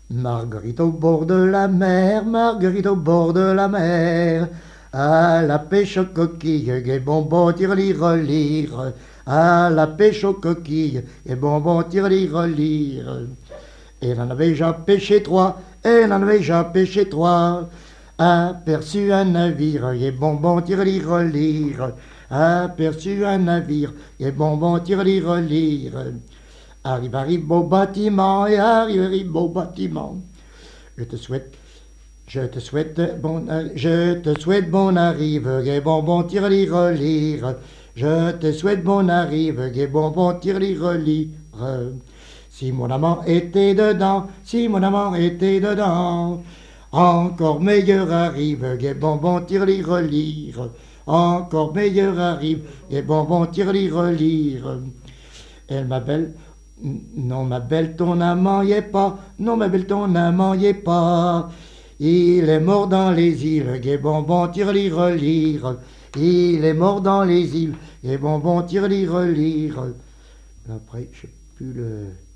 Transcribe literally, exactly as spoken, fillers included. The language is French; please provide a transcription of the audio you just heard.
Marguerite au bord de la mer, Marguerite au bord de la mer, à la pêche aux coquilles, et bonbons tire lire lire, à la pêche aux coquilles, et bonbons tire lire lire. Elle en avait déjà pêché trois, elle en avait déjà pêché trois, aperçut un navire, et bonbons tire lire lire, aperçut un navire, et bonbons tire lire lire. Arrive, arrive au bâtiment, et arrive, arrive au bâtiment. Je te souhaite, je te souhaite bon, je te souhaite bon arrive, et bonbon tire lire lire. Je te souhaite bon arrive, et bonbon tire lire lire. Si mon amant était dedans, si mon amant était dedans, encore meilleur arrive, et bonbon tire lire lire. Encore meilleur arrive, et bonbon tire lire lire. Elle m'appelle. Non, ma belle, ton amant y est pas. Non, ma belle, ton amant y est pas. Il est mort dans les îles, et bonbon tire lire lire. Il est mort dans les îles, et bonbon tire lire lire. Après, je sais plus le.